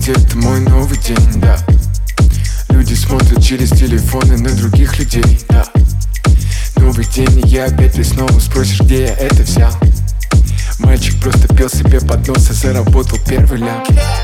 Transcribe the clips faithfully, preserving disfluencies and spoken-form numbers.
ведь это мой новый день, да. Люди смотрят через телефоны на других людей, да. Новый день, и я опять ты снова спросишь, где я это взял. Мальчик просто пел себе под нос и заработал первый ляп.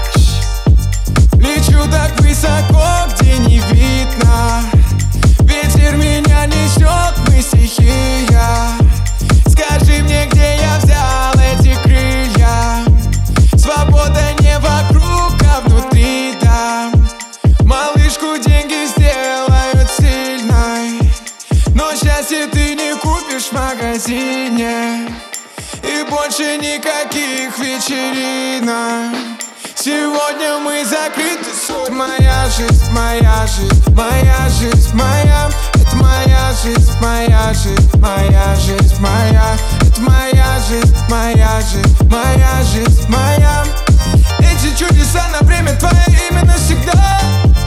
Лечу так высоко, где не видно. Ветер меня несет, мы стихия. Скажи мне, где я взял эти крылья. Свобода не вокруг, а внутри, да. Малышку деньги сделают сильной, но счастье ты не купишь в магазине. И больше никаких вечеринок. Сегодня мы закрыты. Моя жизнь, моя жизнь, моя жизнь, моя. Это моя жизнь, моя жизнь, моя жизнь, моя. Это моя жизнь, моя жизнь, моя жизнь, моя. Эти чудеса на время твое имя навсегда.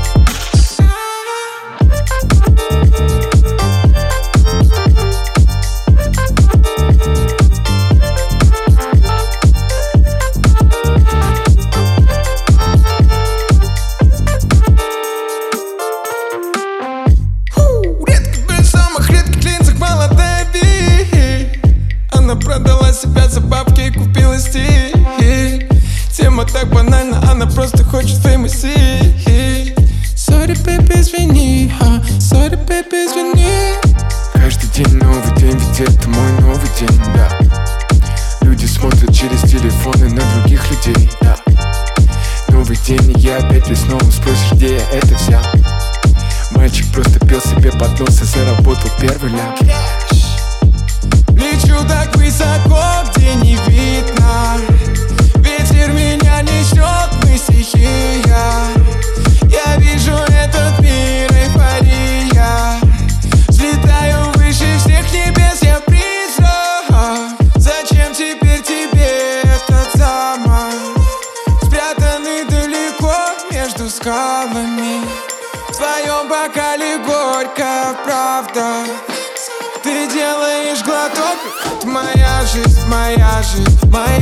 Она продала себя за бабки и купила стиль. Тема так банальна, она просто хочет феймоси. Sorry, baby, извини, а, sorry, baby, извини. Каждый день новый день, ведь это мой новый день, да. Люди смотрят через телефоны на других людей, да. Новый день, и я опять ты снова спросишь, где я это взял. Мальчик просто пел себе под нос и заработал первый ляп. Лечу так высоко, где не видно. Ветер меня несет, мы стихия. Я вижу этот мир, эйфория. Взлетаю выше всех небес, я призрак. Зачем теперь тебе этот замок? Спрятанный далеко между скалами. В твоем бокале горькая правда. Ты делаешь глоток. Это моя жизнь, моя жизнь, моя.